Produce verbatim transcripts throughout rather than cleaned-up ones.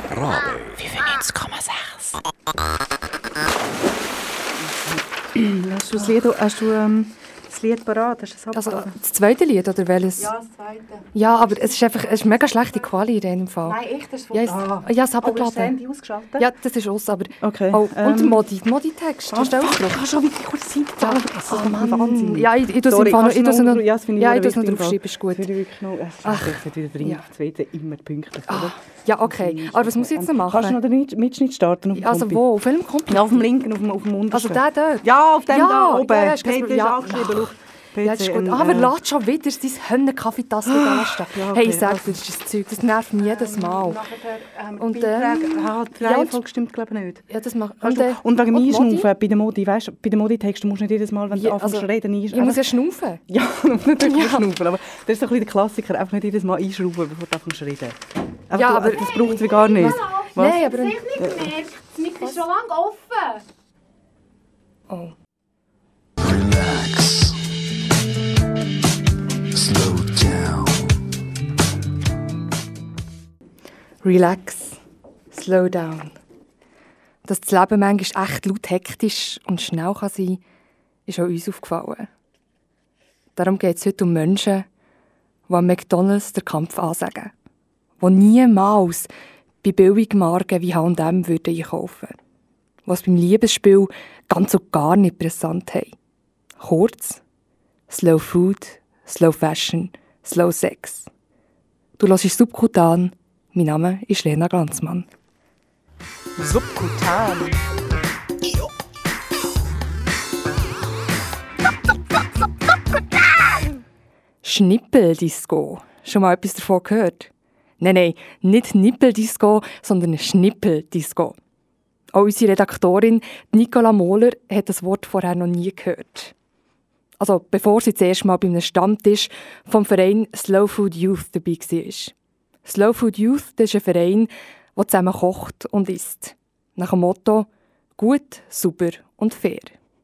Radio fünfundneunzig Komma sechs. Hast du das Lied, hast du, ähm, das Lied parat? Hast du das also, das zweite Lied oder welches? Ja, das zweite. Ja, aber es ist einfach es ist mega schlechte Qualität in dem Fall. Nein, echt? Das ist von ja, ah. Ja, es aber ist das abgeladen. Handy ausgeschaltet? Ja, das ist aus, aber... Okay. Oh, ähm, und Modi, Modi-Text. Hast du auch drauf? Ich habe schon wieder kurz Zeit. Ja, das oh ist Mann. Wahnsinn. Ja, ich, ich tue es Sorry, im Fall noch... kannst du Ich tue noch- noch, ja, das finde ich ja, ich sehr tue es noch wichtig, draufschreiben, ist gut. Das wird wirklich noch... Es Ach. wird wieder bringen. Ja. Das wird immer pünktlich, oder? Ah, ja, okay. Aber was muss ich jetzt noch machen? Kannst du noch den Mit- Mitschnitt starten? Auf dem Also Kompi? wo? Auf welchem Kompi? Ja, auf dem linken, auf dem, auf dem untersten. Also der dort? Ja, auf dem Ja, da oben. ja, ja, ist Peter ganz- ist ja. angeschrieben. Schau. P C, Ja, das ist gut. ähm, Ah, aber äh, lässt schon wieder deine Hönne-Kaffeetasse gasten. Ja, okay, Hey, ich sag also. dir, das ist das Zeug, das nervt mich jedes Mal. Und nachher haben wir Und, die Beiträge. ähm, Ah, die ja, Reihenfolge stimmt, glaube ich, nicht. Ja, das macht... Kannst Und, du- äh, Und wegen dem und Modi? Einschnaufen bei den Modi, weißt du, bei den Modi-Texten musst du nicht jedes Mal, wenn du Ja, anfängst also, zu reden, Ich muss ja schnaufen. Ja, natürlich Ja. schnaufen, aber das ist doch ein bisschen der Klassiker, einfach nicht jedes Mal einschrauben, bevor du anfängst zu reden. Einfach, Ja, du- aber- das braucht es gar nicht. Was? Nein, aber... Ich nicht gemerkt. Das Mikro ist schon lange offen. Oh. Relax. Slow down. Relax. Slow down. Dass das Leben manchmal echt laut hektisch und schnell kann sein, ist auch uns aufgefallen. Darum geht es heute um Menschen, die am McDonalds den Kampf ansagen. Die niemals bei Billigmarken wie H und M würden einkaufen würden. Die es beim Liebesspiel ganz und gar nicht präsent haben. Kurz, Slow Food, Slow Fashion, Slow Sex. Du hörst Subkutan. Mein Name ist Lena Glanzmann. Subkutan. Schnippeldisco. Schon mal etwas davon gehört? Nein, nein, nicht Nippeldisco, sondern Schnippeldisco. Auch unsere Redaktorin Nicola Mohler hat das Wort vorher noch nie gehört. Also bevor sie zuerst mal bei einem Stammtisch vom Verein Slow Food Youth dabei war. Slow Food Youth, das ist ein Verein, der zusammen kocht und isst. Nach dem Motto «Gut, super und fair».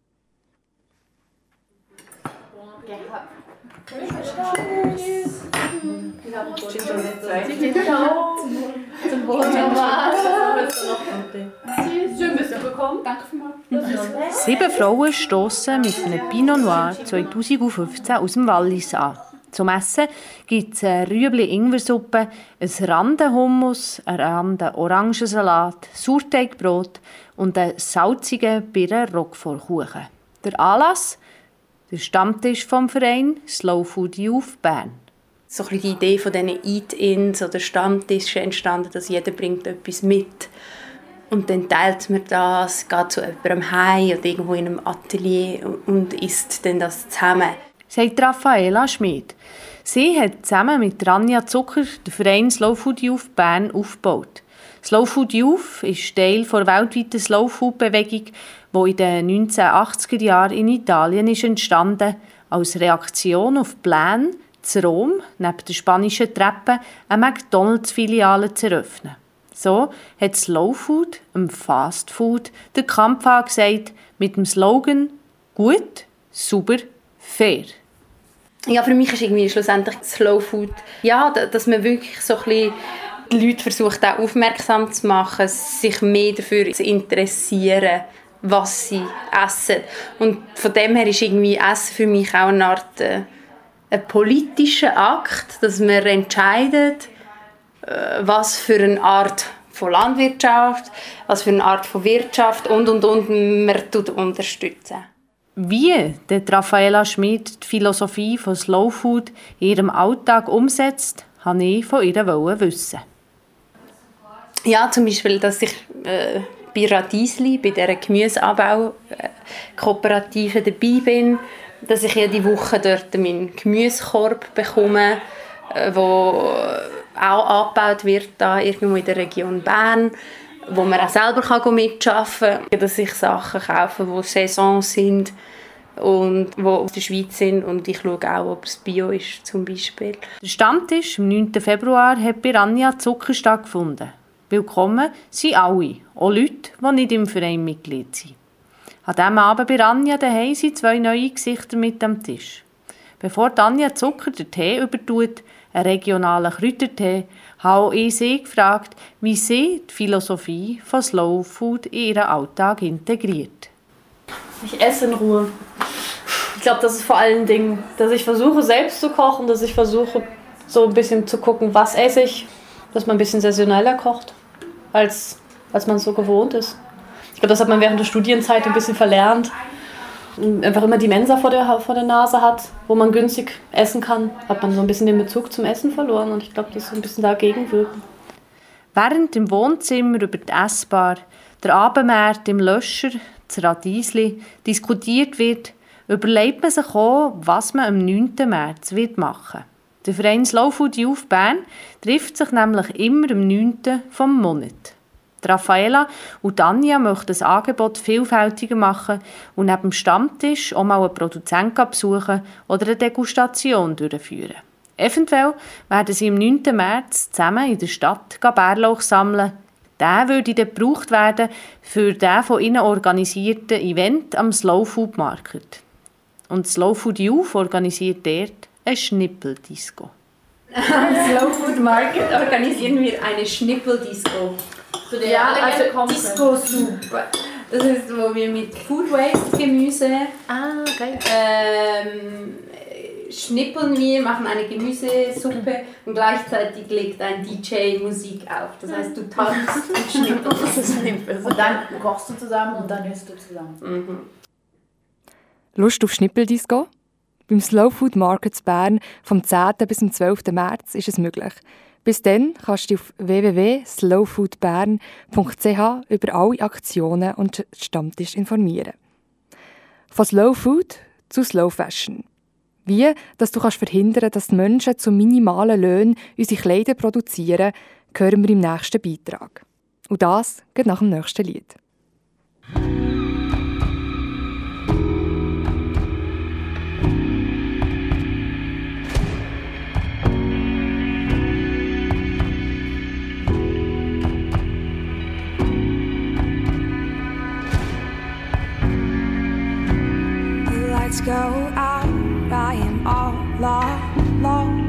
Schön, dass du bekommen. Danke vielmals. Sieben Frauen stossen mit einem Pinot Noir zwanzig fünfzehn aus dem Wallis an. Zum Essen gibt es eine Rüebli-Ingwersuppe, ein Randenhummus, einen Randen-Orangensalat, Sauerteigbrot und einen salzigen Birnen-Roquefort-Kuchen. Der Anlass? Der Stammtisch vom Verein Slow Food Youth Bern. So ein bisschen die Idee von diesen Eat-Ins oder Stammtischen entstanden, dass jeder bringt etwas mit. Und dann teilt man das, geht zu jemandem heim oder irgendwo in einem Atelier und isst dann das zusammen. Sagt Raffaela Schmid. Sie hat zusammen mit Rania Zucker den Verein Slow Food Youth Bern aufgebaut. Slow Food Youth ist Teil der weltweiten Slow Food Bewegung, die in den neunzehnhundertachtziger Jahren in Italien ist entstanden, als Reaktion auf Pläne, in Rom, neben der spanischen Treppe, eine McDonalds-Filiale zu eröffnen. So hat Slow Food, dem Fast Food, den Kampf angesagt mit dem Slogan «Gut, super, fair». Ja, für mich ist irgendwie schlussendlich Slow Food, ja, dass man wirklich so ein bisschen die Leute versucht auch aufmerksam zu machen, sich mehr dafür zu interessieren, was sie essen. Und von dem her ist irgendwie Essen für mich auch eine Art äh, ein politischer Akt, dass man entscheidet, äh, was für eine Art von Landwirtschaft, was für eine Art von Wirtschaft und und und man tut unterstützen. Wie die Raffaela Schmid die Philosophie von Slow Food in ihrem Alltag umsetzt, wollte ich von ihr wissen. Ja, zum Beispiel, dass ich äh, bei Radiesli, bei dieser Gemüseanbau-Kooperative dabei bin, dass ich jede Woche dort meinen Gemüsekorb bekomme, äh, wo auch angebaut wird da irgendwo in der Region Bern, wo man auch selber kann mitarbeiten kann, dass ich Sachen kaufe, die Saison sind und die aus der Schweiz sind, und ich schaue auch, ob es Bio ist zum Beispiel. Der Stammtisch am neunten Februar hat bei Rania Zucker stattgefunden. Willkommen sind alle, auch Leute, die nicht im Verein Mitglied sind. An diesem Abend bei Rania daheim sind zwei neue Gesichter mit am Tisch. Bevor Anja Zucker den Tee übertut, einen regionalen Kräutertee, habe ich sie gefragt, wie sie die Philosophie von Slow Food in ihren Alltag integriert. Ich esse in Ruhe. Ich glaube, das ist vor allen Dingen, dass ich versuche, selbst zu kochen, dass ich versuche, so ein bisschen zu gucken, was esse ich, dass man ein bisschen saisoneller kocht, als, als man es so gewohnt ist. Ich glaube, das hat man während der Studienzeit ein bisschen verlernt. Und einfach immer die Mensa vor der, vor der Nase hat, wo man günstig essen kann, hat man so ein bisschen den Bezug zum Essen verloren. Und ich glaube, das ist ein bisschen dagegen wirken. Während im Wohnzimmer über die Essbar, der Abendmarkt im Löscher, das Radiesli, diskutiert wird, überlegt man sich auch, was man am neunten März machen wird. Der Verein Slow Food Youth Bern trifft sich nämlich immer am neunten vom Monat. Raffaella und Anja möchten das Angebot vielfältiger machen und neben dem Stammtisch auch mal einen Produzenten besuchen oder eine Degustation durchführen. Eventuell werden sie am neunten März zusammen in der Stadt Bärlauch sammeln. Der würde dann gebraucht werden für den von ihnen organisierten Event am Slow Food Market. Und Slow Food Youth organisiert dort eine Schnippeldisco. Am Slow Food Market organisieren wir eine Schnippeldisco. Zu der Ja, alle also gerne kommen Disco Soup. Das ist, wo wir mit Food Waste Gemüse Ah, geil. ähm, schnippeln wir, machen eine Gemüsesuppe und gleichzeitig legt ein D J Musik auf. Das heißt, du tanzt und schnippelst. Und dann kochst du zusammen und dann isst du zusammen. Mhm. Lust auf Schnippeldisco? Beim Slow Food Market Bern vom zehnten bis zum zwölften März ist es möglich. Bis dann kannst du dich auf w w w punkt slow food bern punkt c h über alle Aktionen und Stammtisch informieren. Von Slow Food zu Slow Fashion. Wie, dass du kannst verhindern, dass die Menschen zu minimalen Löhnen unsere Kleider produzieren, hören wir im nächsten Beitrag. Und das geht nach dem nächsten Lied. Lights go out, I am all alone.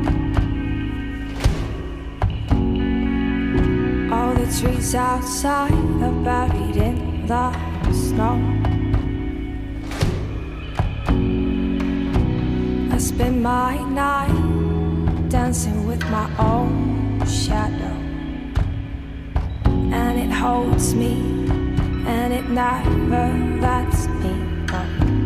All the trees outside are buried in the snow. I spend my night dancing with my own shadow, and it holds me and it never lets me go.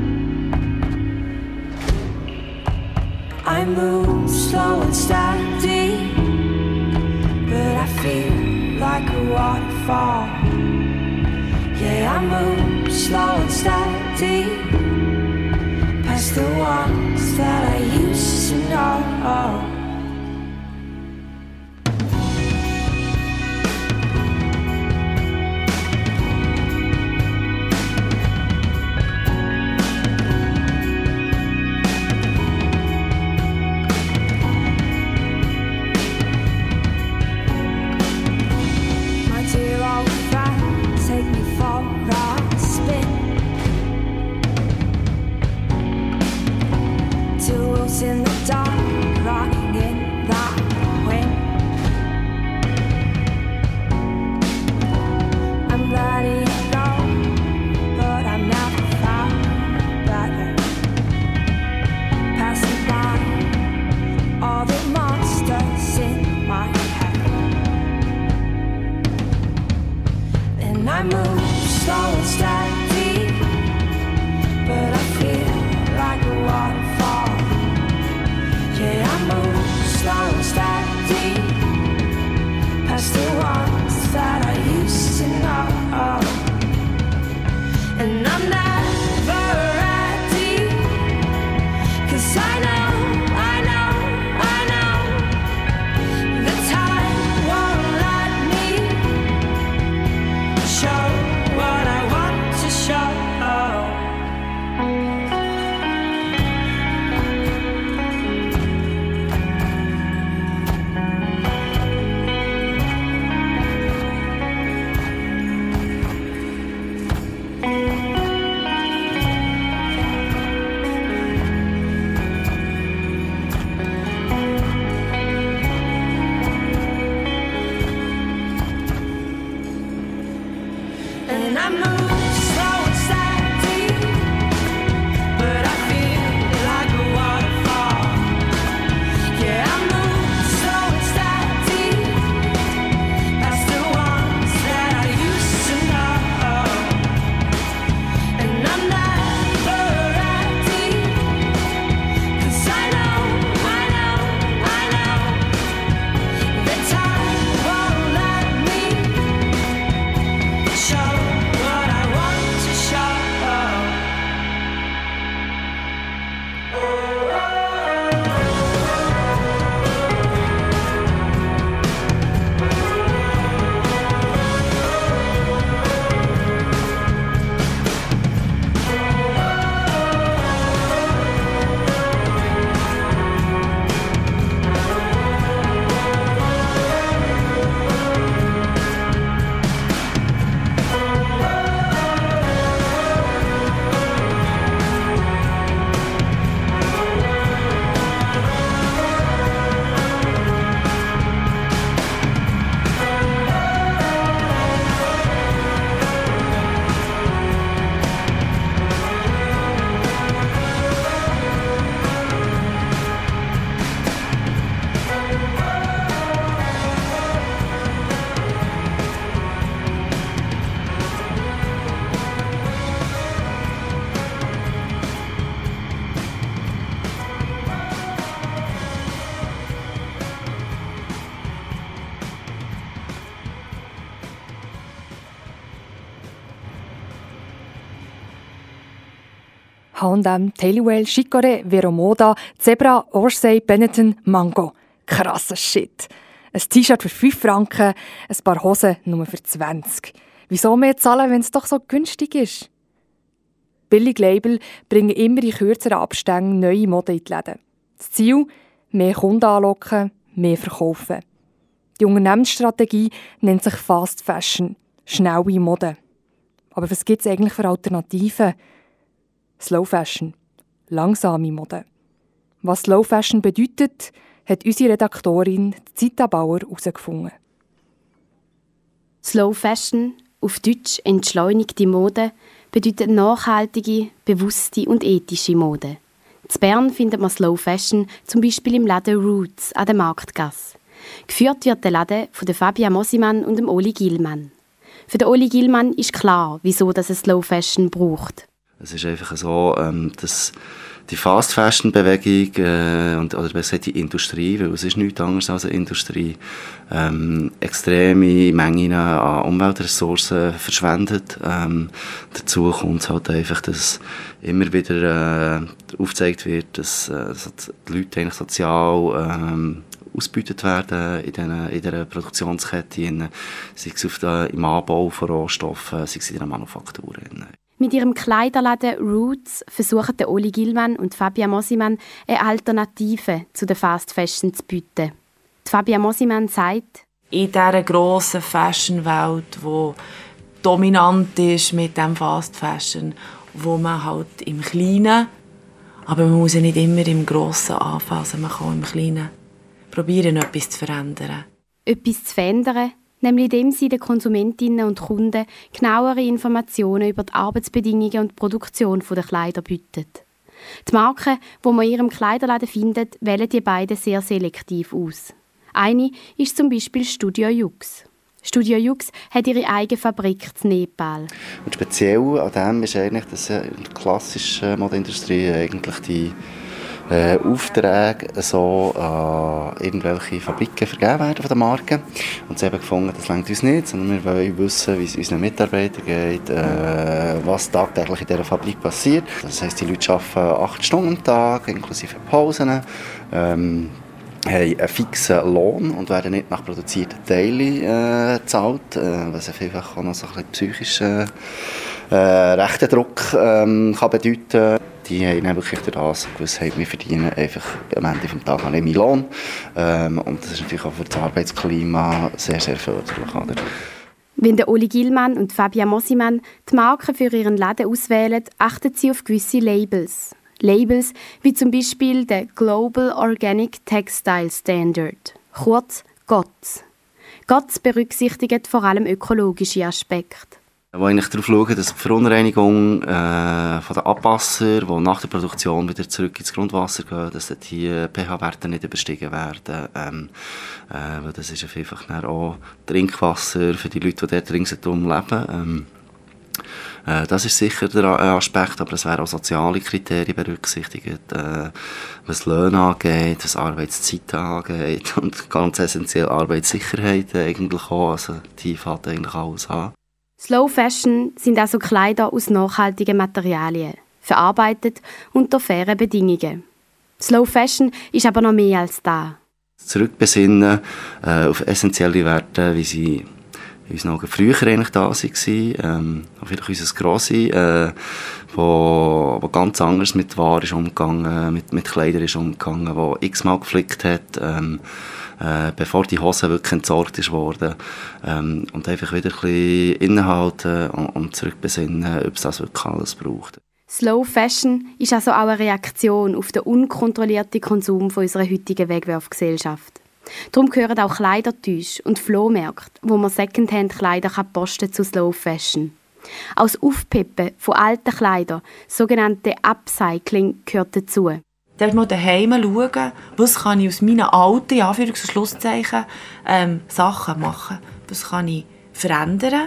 I move slow and steady, but I feel like a waterfall. Yeah, I move slow and steady, past the ones that I used to know. In the dark, rocking in the wind. I'm letting it go, but I've never found better. Passing by all the monsters in my head, and I move slow and steady, but I feel like a waterfall. Yeah, I move slow and steady, past the ones that I used to know. And I'm never ready, 'cause I know, I know, I know the time won't let me show what I want to show. And I move slow and steady, but I feel like a waterfall. Yeah, I move slow and steady, past the ones that I used to know. And I'm never ready, 'cause I know, I know, I know that time won't let me show what I want to show. H und M, Tailywell, Chicorée, Veromoda, Zebra, Orsay, Benetton, Mango. Krasser Shit. Ein T-Shirt für fünf Franken, ein paar Hosen nur für zwanzig. Wieso mehr zahlen, wenn es doch so günstig ist? Billige Label bringen immer in kürzeren Abständen neue Mode in die Läden. Das Ziel? Mehr Kunden anlocken, mehr verkaufen. Die Unternehmensstrategie nennt sich Fast Fashion, schnelle Mode. Aber was gibt es eigentlich für Alternativen? Slow Fashion, langsame Mode. Was Slow Fashion bedeutet, hat unsere Redaktorin Zita Bauer herausgefunden. Slow Fashion, auf Deutsch entschleunigte Mode, bedeutet nachhaltige, bewusste und ethische Mode. In Bern findet man Slow Fashion zum Beispiel im Laden Roots an der Marktgasse. Geführt wird der Laden von der Fabia Mosimann und dem Oli Gilmann. Für den Oli Gilmann ist klar, wieso das es Slow Fashion braucht. Es ist einfach so, ähm, dass die Fast-Fashion-Bewegung, äh, und, oder besser gesagt die Industrie, weil es ist nichts anderes als eine Industrie, ähm, extreme Mengen an Umweltressourcen verschwendet. Ähm, dazu kommt halt einfach, dass immer wieder äh, aufgezeigt wird, dass äh, die Leute eigentlich sozial ähm, ausgebeutet werden in dieser, in dieser Produktionskette, sei es auf der, im Anbau von Rohstoffen, sei es in der Manufaktur. Mit ihrem Kleiderladen Roots versuchen der Oli Gilmann und Fabia Mosimann eine Alternative zu der Fast Fashion zu bieten. Die Fabia Mosimann sagt: In dieser grossen Fashion-Welt, die dominant ist mit dem Fast Fashion, wo man halt im Kleinen, aber man muss ja nicht immer im Grossen anfangen, also man kann im Kleinen probieren, etwas zu verändern. Etwas zu verändern, nämlich indem sie den Konsumentinnen und Kunden genauere Informationen über die Arbeitsbedingungen und die Produktion der Kleider bietet. Die Marken, die man in ihrem Kleiderladen findet, wählen die beiden sehr selektiv aus. Eine ist zum Beispiel Studio Yux. Studio Yux hat ihre eigene Fabrik in Nepal. Und speziell an dem ist eigentlich, dass in der klassischen Modeindustrie eigentlich die äh, Aufträge so an äh, irgendwelche Fabriken vergeben werden von den Marken. Und sie haben gefunden, das reicht uns nicht, sondern wir wollen wissen, wie es unseren Mitarbeitern geht, äh, was tagtäglich in dieser Fabrik passiert. Das heisst, die Leute arbeiten acht Stunden am Tag, inklusive Pausen. Ähm, haben einen fixen Lohn und werden nicht nach produzierten Teilen äh, gezahlt, äh, was ja vielfach auch noch so ein bisschen psychischen äh, rechten Druck ähm, kann bedeuten. Die haben dann wirklich das gewusst, wir verdienen einfach am Ende des Tages nicht meinen Lohn. Ähm, und das ist natürlich auch für das Arbeitsklima sehr, sehr förderlich. Oder? Wenn der Oli Gilmann und Fabia Mosimann die Marken für ihren Laden auswählen, achten sie auf gewisse Labels. Labels wie zum Beispiel der Global Organic Textile Standard, kurz G O T S. G O T S berücksichtigt vor allem ökologische Aspekte. Wo eigentlich darauf schauen, dass die Verunreinigung äh, von den Abwasser, die nach der Produktion wieder zurück ins Grundwasser gehen, dass die pH-Werte nicht überstiegen werden. Ähm, äh, weil das ist ja vielfach auch Trinkwasser für die Leute, die dort ringsherum leben. Ähm, äh, das ist sicher der Aspekt, aber es werden auch soziale Kriterien berücksichtigt, äh, was Löhne angeht, was Arbeitszeiten angeht und ganz essentiell Arbeitssicherheit eigentlich auch. Also die fällt eigentlich alles an. Slow Fashion sind also Kleider aus nachhaltigen Materialien, verarbeitet unter fairen Bedingungen. Slow Fashion ist aber noch mehr als das. Zurückbesinnen äh, auf essentielle Werte, wie sie in unseren Augen früher eigentlich da waren. Ähm, vielleicht unser Grossi, äh, wo, wo ganz anders mit Waren ist umgegangen, mit, mit Kleidern ist umgegangen, wo x-mal geflickt hat. Ähm, Äh, bevor die Hose wirklich entsorgt ist worden. Ähm, und einfach wieder ein bisschen innehalten und, und zurückbesinnen, ob es das wirklich alles braucht. Slow Fashion ist also auch eine Reaktion auf den unkontrollierten Konsum von unserer heutigen Wegwerfgesellschaft. Darum gehören auch Kleidertüsche und Flohmärkte, wo man Secondhand-Kleider posten zu Slow Fashion. Auch das Aufpeppen von alten Kleidern, sogenannte Upcycling, gehört dazu. Dort mal daheim schauen, was kann ich aus meinen alten, in Anführungs- und Schlusszeichen, ähm, Sachen machen. Was kann ich verändern,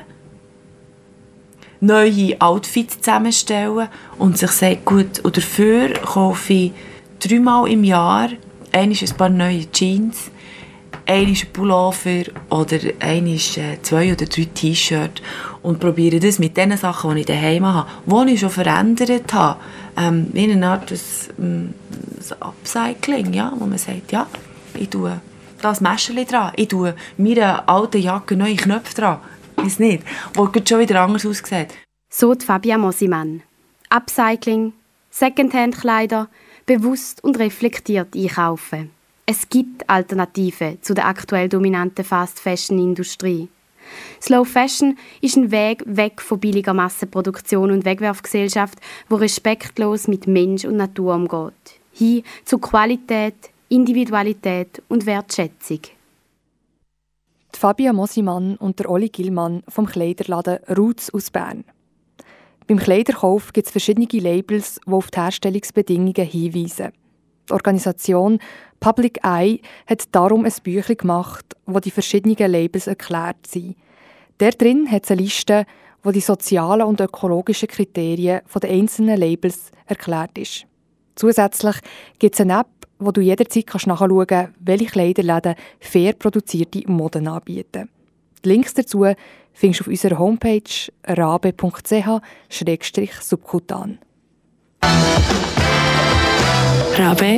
neue Outfits zusammenstellen und sich sagen, gut, und dafür kaufe ich dreimal im Jahr einmal ein paar neue Jeans, einmal ein Pullover oder einmal zwei oder drei T-Shirts und probiere das mit den Sachen, die ich daheim habe, die ich schon verändert habe. Ähm, wie eine Art des, ähm, Upcycling, ja, wo man sagt, ja, ich tue das Messerchen dran, ich tue meiner alten Jacke neue Knöpfe dran, ist nicht, wo es schon wieder anders aussieht. So die Fabia Mosimann. Upcycling, Secondhand-Kleider, bewusst und reflektiert einkaufen. Es gibt Alternativen zu der aktuell dominanten Fast-Fashion-Industrie. Slow Fashion ist ein Weg weg von billiger Massenproduktion und Wegwerfgesellschaft, wo respektlos mit Mensch und Natur umgeht. Hin zu Qualität, Individualität und Wertschätzung. Die Fabia Mosimann und der Oli Gillmann vom Kleiderladen Roots aus Bern. Beim Kleiderkauf gibt es verschiedene Labels, die auf die Herstellungsbedingungen hinweisen. Die Organisation Public Eye hat darum ein Büchlein gemacht, wo die verschiedenen Labels erklärt sind. Darin hat es eine Liste, wo die sozialen und ökologischen Kriterien der einzelnen Labels erklärt ist. Zusätzlich gibt es eine App, wo du jederzeit nachschauen kannst, welche Kleiderläden fair produzierte Moden anbieten. Die Links dazu findest du auf unserer Homepage rabe punkt c h slash subkutan. Rabe,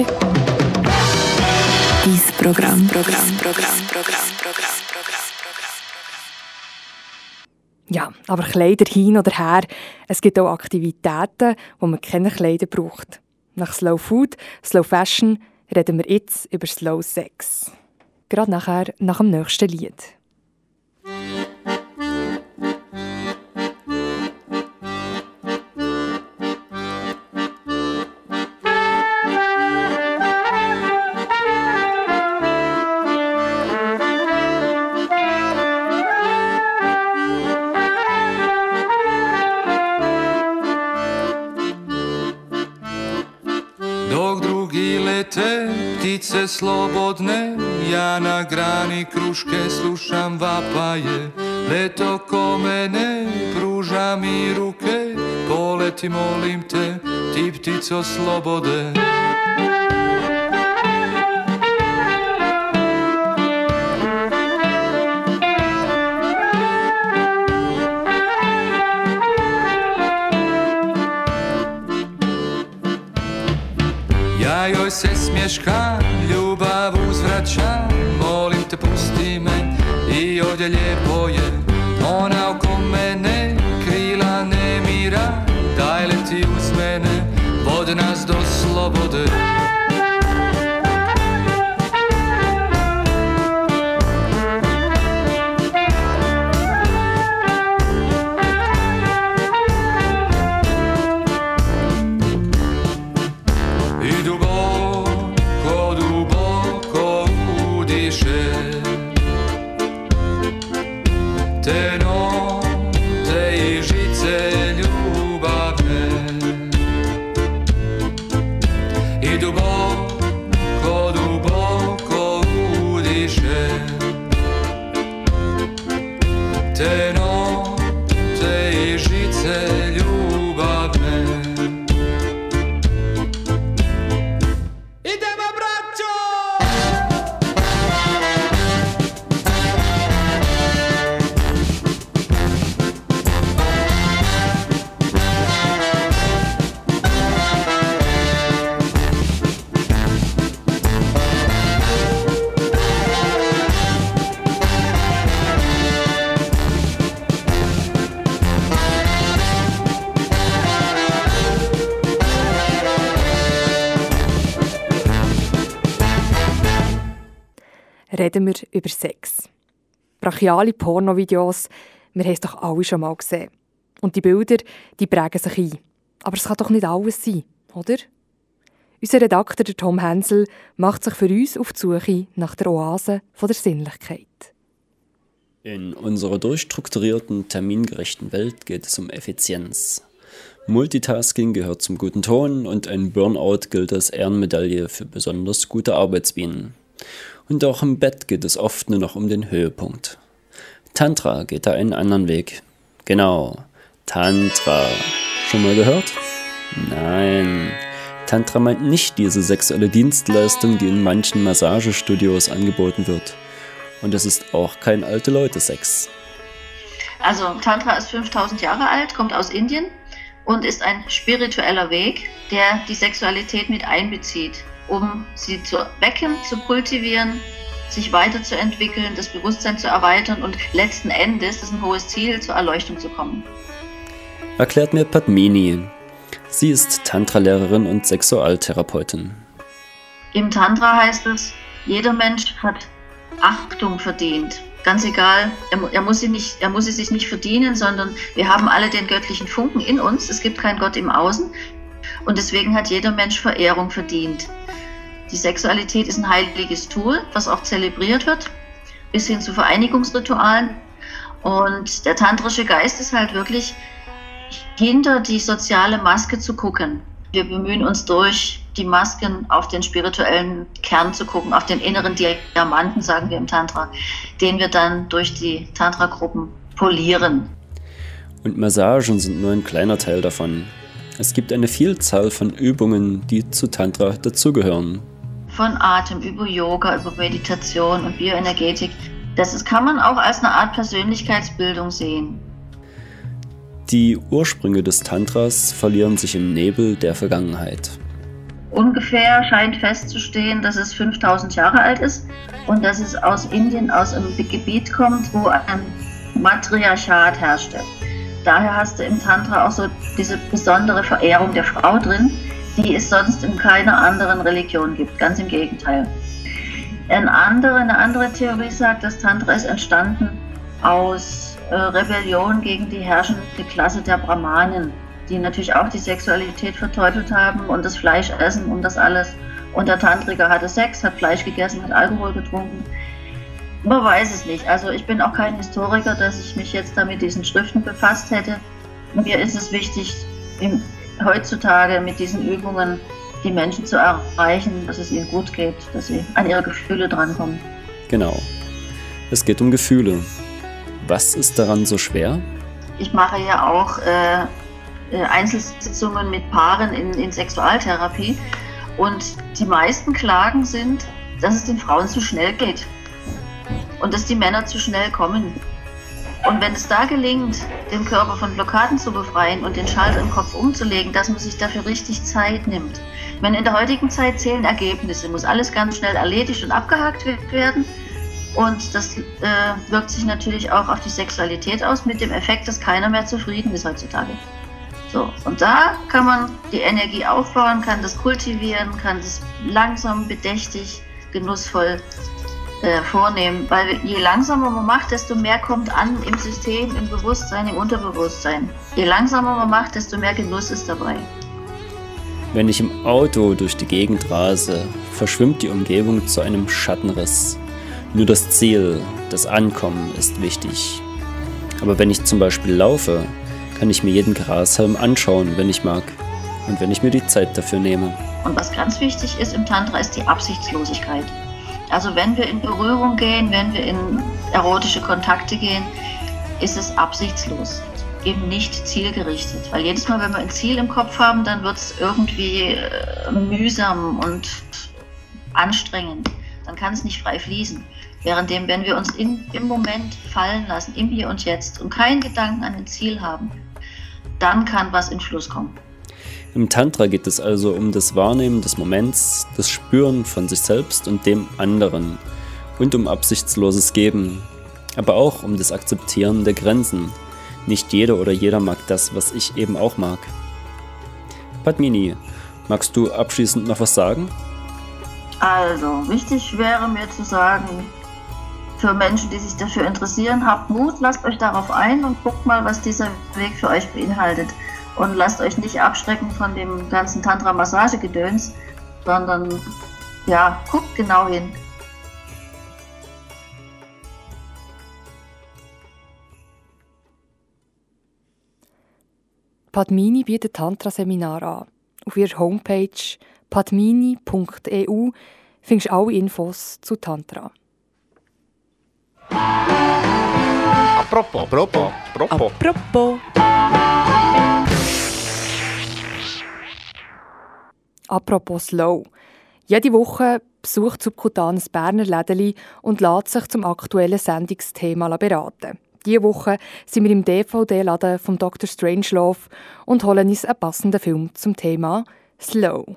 dies Programm, Programm, Programm, Programm, Programm, Programm. Ja, aber Kleider hin oder her, es gibt auch Aktivitäten, wo man keine Kleider braucht. Nach Slow Food, Slow Fashion reden wir jetzt über Slow Sex. Gerade nachher, nach dem nächsten Lied. Ptice slobodne, ja na grani kruške slušam vapaje. Leto ko mene, pruža mi ruke, poleti molim te, ti ptico slobode. Ja joj se smješkam, ljubav uzvraćam, molim te pusti me i ovdje lijepo je. Ona oko mene, krila nemira, daj leti uz mene, vodi nas do slobode. Te notte i te notte i žice ljubavne. Idemo braćo! Reden wir über Sex. Brachiale Pornovideos, wir haben es doch alle schon mal gesehen. Und die Bilder, die prägen sich ein. Aber es kann doch nicht alles sein, oder? Unser Redakteur Tom Hensel macht sich für uns auf die Suche nach der Oase von der Sinnlichkeit. In unserer durchstrukturierten, termingerechten Welt geht es um Effizienz. Multitasking gehört zum guten Ton und ein Burnout gilt als Ehrenmedaille für besonders gute Arbeitsbienen. Und auch im Bett geht es oft nur noch um den Höhepunkt. Tantra geht da einen anderen Weg. Genau, Tantra. Schon mal gehört? Nein, Tantra meint nicht diese sexuelle Dienstleistung, die in manchen Massagestudios angeboten wird. Und es ist auch kein Alte-Leute-Sex. Also Tantra ist fünftausend Jahre alt, kommt aus Indien und ist ein spiritueller Weg, der die Sexualität mit einbezieht, um sie zu wecken, zu kultivieren, sich weiterzuentwickeln, das Bewusstsein zu erweitern und letzten Endes, das ist ein hohes Ziel, zur Erleuchtung zu kommen. Erklärt mir Padmini. Sie ist Tantra-Lehrerin und Sexualtherapeutin. Im Tantra heißt es, jeder Mensch hat Achtung verdient. Ganz egal, er, er, muss sie nicht, er muss sie sich nicht verdienen, sondern wir haben alle den göttlichen Funken in uns. Es gibt keinen Gott im Außen und deswegen hat jeder Mensch Verehrung verdient. Die Sexualität ist ein heiliges Tool, was auch zelebriert wird, bis hin zu Vereinigungsritualen. Und der tantrische Geist ist halt wirklich, hinter die soziale Maske zu gucken. Wir bemühen uns durch die Masken auf den spirituellen Kern zu gucken, auf den inneren Diamanten, sagen wir im Tantra, den wir dann durch die Tantra-Gruppen polieren. Und Massagen sind nur ein kleiner Teil davon. Es gibt eine Vielzahl von Übungen, die zu Tantra dazugehören. Von Atem über Yoga, über Meditation und Bioenergetik. Das ist, kann man auch als eine Art Persönlichkeitsbildung sehen. Die Ursprünge des Tantras verlieren sich im Nebel der Vergangenheit. Ungefähr scheint festzustehen, dass es fünftausend Jahre alt ist und dass es aus Indien, aus einem Gebiet kommt, wo ein Matriarchat herrschte. Daher hast du im Tantra auch so diese besondere Verehrung der Frau drin, die es sonst in keiner anderen Religion gibt, ganz im Gegenteil. Eine andere, eine andere Theorie sagt, dass Tantra ist entstanden aus äh, Rebellion gegen die herrschende Klasse der Brahmanen, die natürlich auch die Sexualität verteufelt haben und das Fleisch essen und das alles. Und der Tantriker hatte Sex, hat Fleisch gegessen, hat Alkohol getrunken. Man weiß es nicht. Also ich bin auch kein Historiker, dass ich mich jetzt da mit diesen Schriften befasst hätte. Mir ist es wichtig, im, heutzutage mit diesen Übungen die Menschen zu erreichen, dass es ihnen gut geht, dass sie an ihre Gefühle drankommen. Genau. Es geht um Gefühle. Was ist daran so schwer? Ich mache ja auch äh, Einzelsitzungen mit Paaren in, in Sexualtherapie und die meisten Klagen sind, dass es den Frauen zu schnell geht und dass die Männer zu schnell kommen. Und wenn es da gelingt, den Körper von Blockaden zu befreien und den Schalter im Kopf umzulegen, dass man sich dafür richtig Zeit nimmt. Wenn in der heutigen Zeit zählen Ergebnisse, muss alles ganz schnell erledigt und abgehakt werden. Und das äh, wirkt sich natürlich auch auf die Sexualität aus, mit dem Effekt, dass keiner mehr zufrieden ist heutzutage. So, und da kann man die Energie aufbauen, kann das kultivieren, kann das langsam, bedächtig, genussvoll äh, vornehmen. Weil je langsamer man macht, desto mehr kommt an im System, im Bewusstsein, im Unterbewusstsein. Je langsamer man macht, desto mehr Genuss ist dabei. Wenn ich im Auto durch die Gegend rase, verschwimmt die Umgebung zu einem Schattenriss. Nur das Ziel, das Ankommen ist wichtig. Aber wenn ich zum Beispiel laufe, kann ich mir jeden Grashalm anschauen, wenn ich mag und wenn ich mir die Zeit dafür nehme. Und was ganz wichtig ist im Tantra, ist die Absichtslosigkeit. Also wenn wir in Berührung gehen, wenn wir in erotische Kontakte gehen, ist es absichtslos, eben nicht zielgerichtet. Weil jedes Mal, wenn wir ein Ziel im Kopf haben, dann wird es irgendwie äh, mühsam und anstrengend. Dann kann es nicht frei fließen. Währenddem, wenn wir uns in, im Moment fallen lassen, im Hier und Jetzt und keinen Gedanken an ein Ziel haben, dann kann was in Fluss kommen. Im Tantra geht es also um das Wahrnehmen des Moments, das Spüren von sich selbst und dem anderen und um absichtsloses Geben, aber auch um das Akzeptieren der Grenzen. Nicht jeder oder jeder mag das, was ich eben auch mag. Padmini, magst du abschließend noch was sagen? Also, wichtig wäre mir zu sagen, für Menschen, die sich dafür interessieren, habt Mut, lasst euch darauf ein und guckt mal, was dieser Weg für euch beinhaltet. Und lasst euch nicht abschrecken von dem ganzen Tantra-Massage-Gedöns, sondern ja, guckt genau hin. Padmini bietet Tantra-Seminare an. Auf ihrer Homepage padmini punkt e u findest du alle Infos zu Tantra. Apropos, apropos, apropos. Apropos. Apropos Slow. Jede Woche besucht Subkutan ein Berner Lädeli und lässt sich zum aktuellen Sendungsthema beraten. Diese Woche sind wir im D V D-Laden von Doktor Strangelove und holen uns einen passenden Film zum Thema Slow.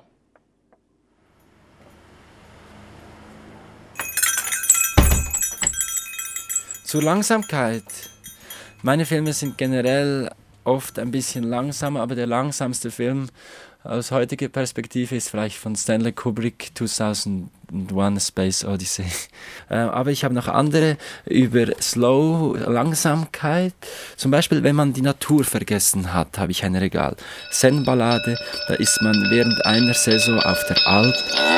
Zur Langsamkeit. Meine Filme sind generell oft ein bisschen langsamer, aber der langsamste Film aus heutiger Perspektive ist vielleicht von Stanley Kubrick zweitausendeins Space Odyssey. Äh, aber ich habe noch andere über Slow, Langsamkeit. Zum Beispiel, wenn man die Natur vergessen hat, habe ich ein Regal. Zen-Ballade, da ist man während einer Saison auf der Alp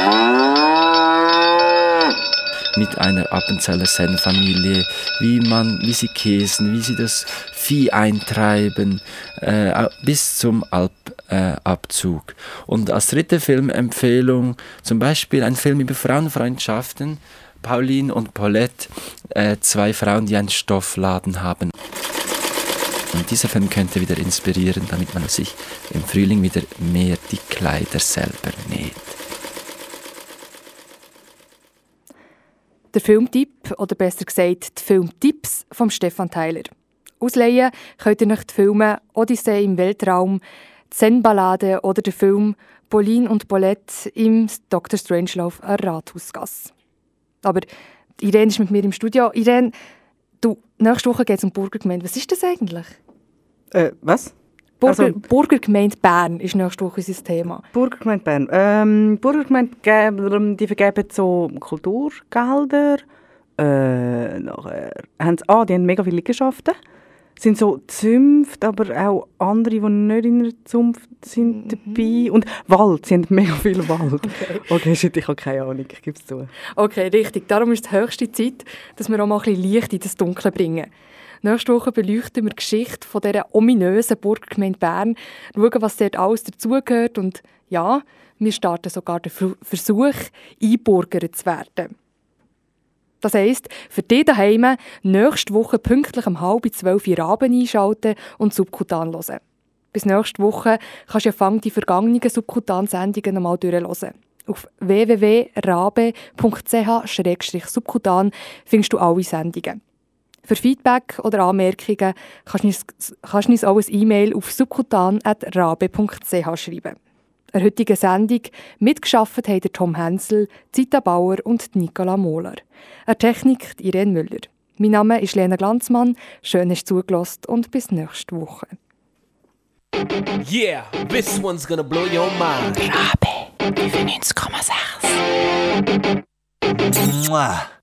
mit einer Appenzeller Zen-Familie, wie man, wie sie käsen, wie sie das Vieh eintreiben, äh, bis zum Alpabzug. Äh, Und als dritte Filmempfehlung zum Beispiel ein Film über Frauenfreundschaften, Pauline und Paulette, äh, zwei Frauen, die einen Stoffladen haben. Und dieser Film könnte wieder inspirieren, damit man sich im Frühling wieder mehr die Kleider selber näht. Der Filmtipp, oder besser gesagt die Filmtipps von Stefan Theiler. Ausleihen könnt ihr euch die Filme «Odyssee im Weltraum», «Zen-Ballade» oder den Film «Pauline und Paulette» im Doktor Strangelove an Rathausgasse. Aber Irene ist mit mir im Studio. Irene, du, nächste Woche geht es um Burgergemeinde. Was ist das eigentlich? Äh, was? Burger, Also, Burgergemeinde Bern ist nächste Woche unser Thema. Burgergemeinde Bern. Ähm, Burgergemeinde, geben- die vergeben so Kulturgelder. Äh, nachher haben sie, ah, die haben mega viele Liegenschaften. Sind so Zünfte, aber auch andere, die nicht in einer Zunft sind, dabei. Und Wald, sie haben mega viel Wald. Okay, okay shit, ich habe keine Ahnung, ich gebe es zu. Okay, richtig. Darum ist es höchste Zeit, dass wir auch mal ein bisschen Licht in das Dunkle bringen. Nächste Woche beleuchten wir die Geschichte von dieser ominösen Burgergemeinde Bern, schauen, was dort alles dazugehört und ja, wir starten sogar den Versuch, einbürgert zu werden. Das heisst, für dich daheim nächste Woche pünktlich um halb zwölf Uhr Abend einschalten und Subkutan hören. Bis nächste Woche kannst du ja fang die vergangenen Subkutan-Sendungen nochmal durchhören. Auf w w w punkt rabe punkt c h slash subkutan findest du alle Sendungen. Für Feedback oder Anmerkungen kannst du uns, kannst du uns auch ein E-Mail auf subkutan at rabe punkt c h schreiben. In der heutigen Sendung mitgearbeitet haben Tom Hensel, Zita Bauer und Nicola Mohler. Eine Technik Irene Müller. Mein Name ist Lena Glanzmann. Schön, dass du zugelassen und bis nächste Woche. Yeah, this one's gonna blow your mind. Rabe, fünfundneunzig Komma sechs. Mwah.